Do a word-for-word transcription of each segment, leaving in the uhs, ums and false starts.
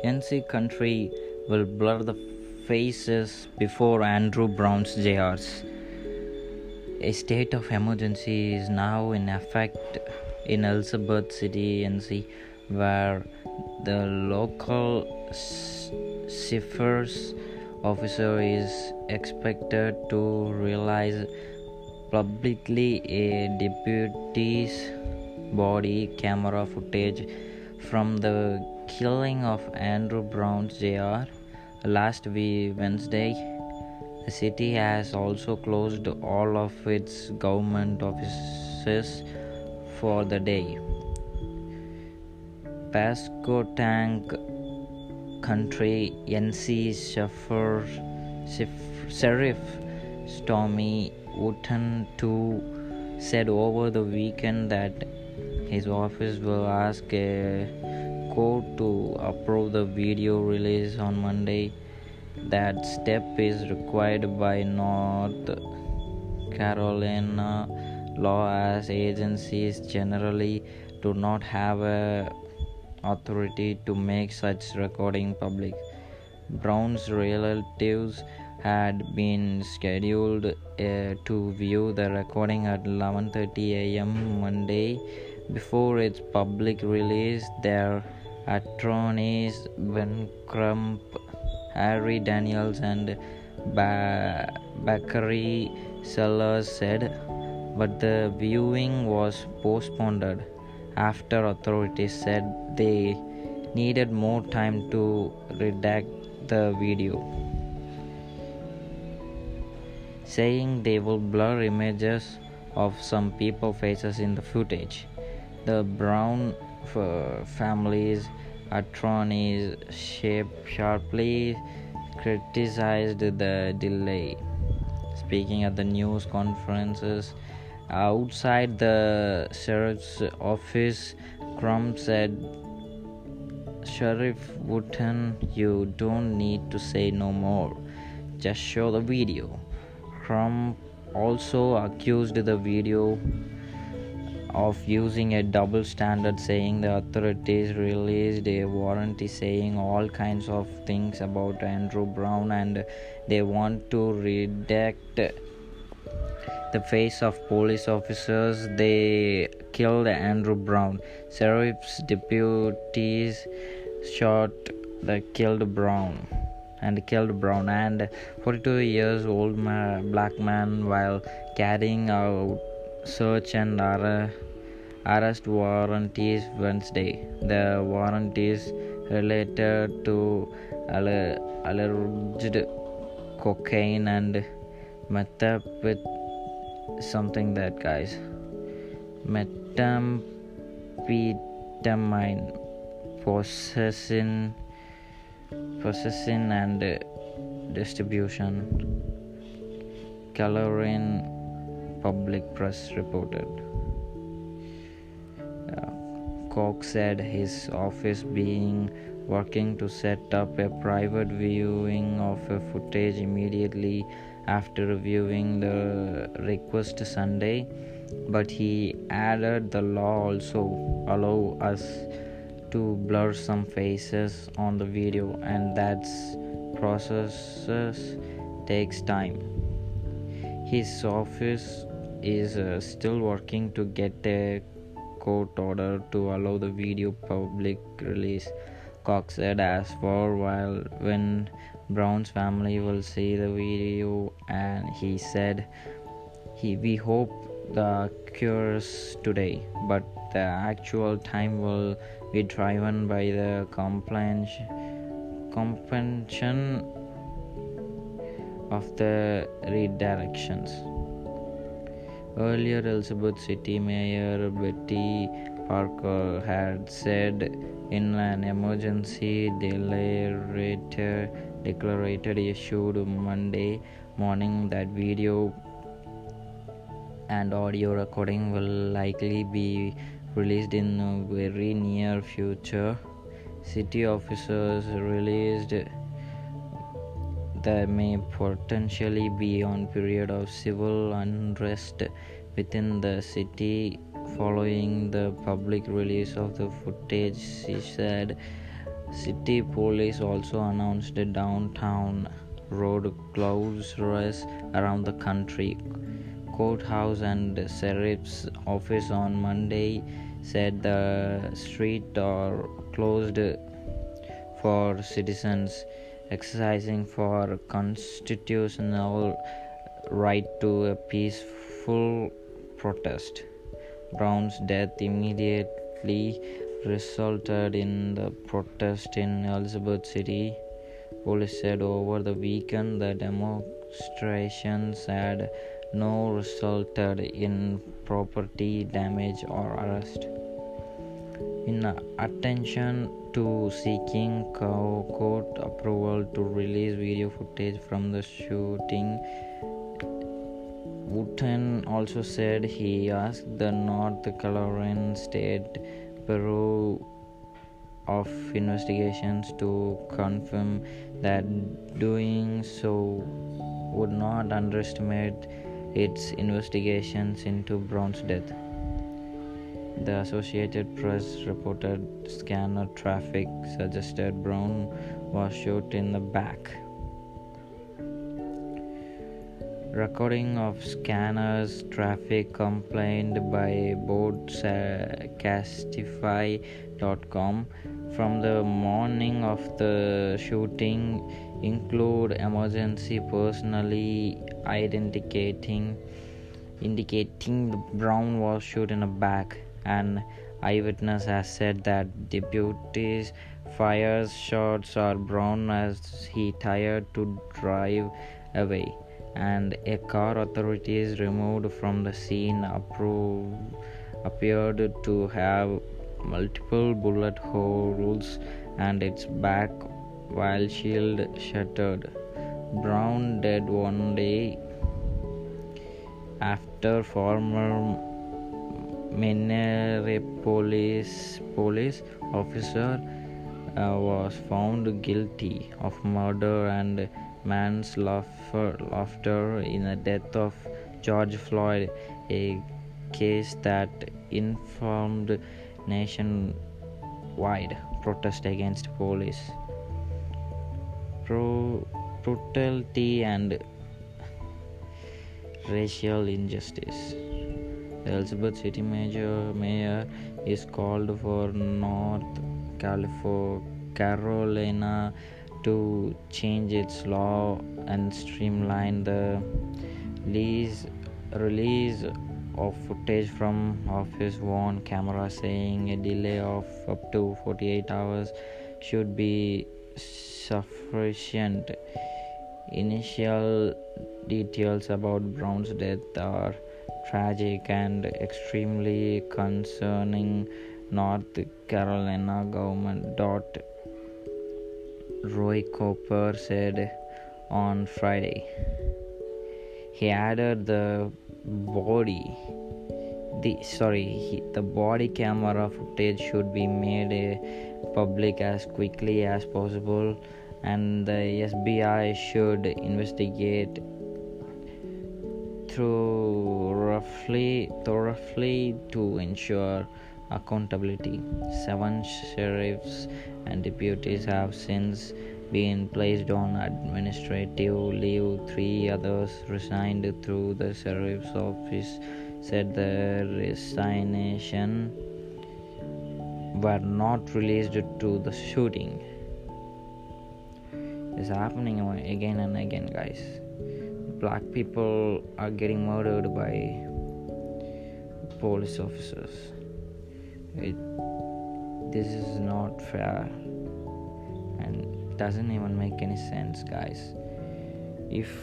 N C Country will blur the faces before Andrew Brown's J Rs. A state of emergency is now in effect in Elizabeth City, N C, where the local sheriff's officer is expected to release publicly a deputy's body camera footage from the killing of Andrew Brown's J R last Wednesday. The city has also closed all of its government offices for the day. Pasquotank Country N C Sheriff Stormy Wooten too said over the weekend that his office will ask a court to approve the video release on Monday. That step is required by North Carolina law, as agencies generally do not have a authority to make such recording public. Brown's relatives had been scheduled uh, to view the recording at eleven thirty a.m. Monday before its public release. Their attorneys Ben Crump, Harry Daniels and ba- Bakary Sellers said, but the viewing was postponed after authorities said they needed more time to redact the video, saying they will blur images of some people's faces in the footage. The Brown f- family's attorneys sharply criticized the delay. Speaking at the news conferences outside the sheriff's office, Crump said, "Sheriff Wooten, you don't need to say no more. Just show the video." Crump also accused the video of using a double standard, saying the authorities released a warranty saying all kinds of things about Andrew Brown and they want to redact the face of police officers they killed Andrew Brown. Sheriff's deputies shot the killed Brown and killed Brown and forty-two years old ma- black man while carrying out search and arrest warranties Wednesday. The warranties related to alleged cocaine and methamphetamine, something that guys, methamphetamine possession, possession and distribution. Calorin Public Press reported. Uh, Cox said his office being working to set up a private viewing of a footage immediately after reviewing the request Sunday, but he added the law also allow us to blur some faces on the video and that process takes time. His office is uh, still working to get a court order to allow the video public release, Cox said. As for while when Brown's family will see the video, and he said he we hope the occurs today, but the actual time will be driven by the comprehension of the redirections. Earlier, Elizabeth City Mayor Betty Parker had said in an emergency declarator declarator issued Monday morning that video and audio recording will likely be released in a very near future. City officers released there may potentially be on period of civil unrest within the city following the public release of the footage, she said. City police also announced downtown road closures around the country. Courthouse and sheriff's office on Monday said the streets are closed for citizens exercising for constitutional right to a peaceful protest. Brown's death immediately resulted in the protest in Elizabeth City. Police said over the weekend the demonstrations had no resulted in property damage or arrest. In attention to seeking court approval to release video footage from the shooting, Wooten also said he asked the North Carolina State Bureau of Investigations to confirm that doing so would not underestimate its investigations into Brown's death. The Associated Press reported scanner traffic suggested Brown was shot in the back. Recording of scanners traffic complained by both Castify dot com from the morning of the shooting include emergency personally identificating indicating Brown was shot in the back. An eyewitness has said that deputies fired shots at Brown as he tried to drive away, and a car authorities removed from the scene approved, appeared to have multiple bullet holes and its back windshield shattered. Brown died one day after former Minneapolis police officer uh, was found guilty of murder and manslaughter in the death of George Floyd, a case that informed nationwide protest against police Pro- brutality and racial injustice. The Elizabeth City major, mayor is called for North Carolina to change its law and streamline the lease, release of footage from office worn cameras, saying a delay of up to forty-eight hours should be sufficient. Initial details about Brown's death are tragic and extremely concerning. North Carolina government dot Roy Cooper said on Friday. He added the body the sorry he, the body camera footage should be made uh, public as quickly as possible, and the S B I should investigate thoroughly, thoroughly to ensure accountability. Seven sheriffs and deputies have since been placed on administrative leave. Three others resigned through the sheriff's office said the resignation were not released to the shooting. It's happening again and again, guys. Black people are getting murdered by police officers. It, this is not fair and doesn't even make any sense, guys. If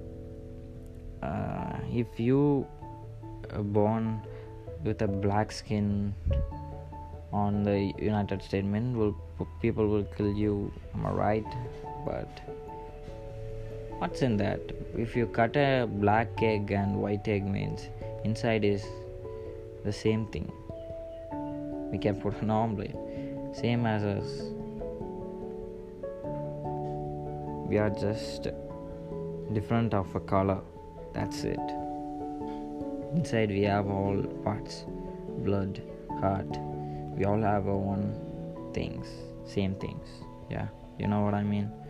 uh, if you are born with a black skin on the United States, men will people will kill you. Am I right? But what's in that? If you cut a black egg and white egg, means inside is the same thing. We can put an omelette, same as us. We are just different of a color. That's it. Inside we have all parts, blood, heart. We all have our own things. same things. Yeah, you know what I mean.